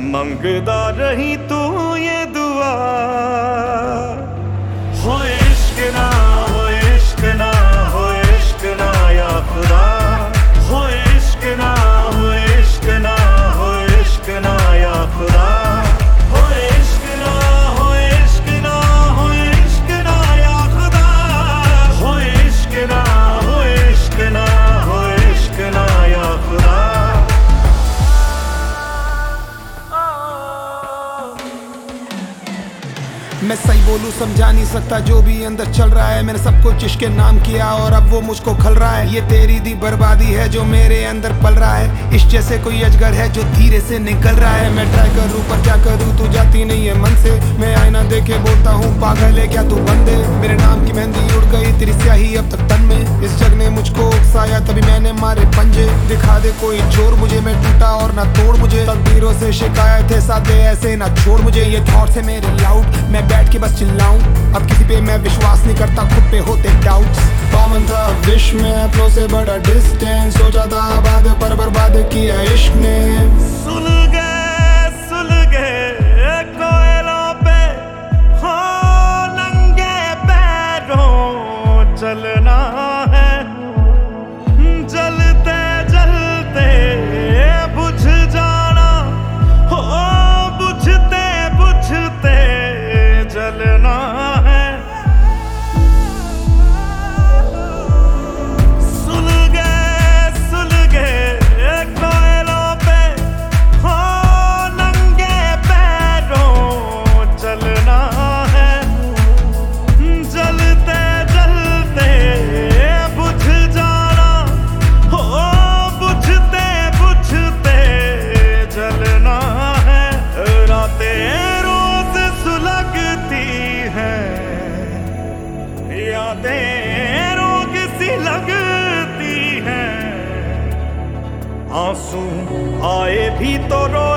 मंगदा रही तू ये दुआ, हो इश्क ना, हो इश्क ना, हो इश्क ना या खुदा, हो इश्क ना, हो इश्क ना, हो इश्क ना या खुदा, हो इश्क ना, हो इश्क ना, हो इश्क ना या खुदा, हो इश्क ना, हो इश्क ना, हो इश्क ना या खुदा। मैं सही बोलूं समझा नहीं सकता जो भी अंदर चल रहा है। मैंने सब कुछ इश्क के नाम किया और अब वो मुझको खल रहा है। ये तेरी दी बर्बादी है जो मेरे अंदर पल रहा है। इश्क जैसे कोई अजगर है जो धीरे से निकल रहा है। मैं ट्राई करूं पर क्या करूं, तू जाती नहीं है मन से। मैं आईना देखे बोलता हूँ पागल है क्या तू बंदे। मेरे नाम की मेहंदी उड़ गई तेरी स्याही अब तक तन में। इस जग ने मुझको उकसाया तभी मैंने मारे पंजे। दिखा दे कोई जोर मुझे, मैं टूटा और ना तोड़ मुझे। तकदीरों से शिकायत है सादे ऐसे ना छोड़ मुझे। ये थॉट्स है मेरे लाउड, मैं बैठ के बस चिल्लाऊं। अब किसी पे मैं विश्वास नहीं करता, खुद पे होते डाउट्स। कॉमन था विश में अपनों से बड़ा डिस्टेंस। सोचा था आबाद पर बर्बाद किया इश्क ने। सुलग गए कोयलों पे हो नंगे पैरों चलना है। जलते जलते बुझ जाना हो, बुझते बुझते जलना है। सुलगे कोयलों पे हो नंगे पैरों चलना है। जलते जलते बुझ जाना हो, बुझते बुझते जलना है। रातें रोज सुलगती हैं, यादें रोग सी लगती हैं। आंसू आए भी तो रोए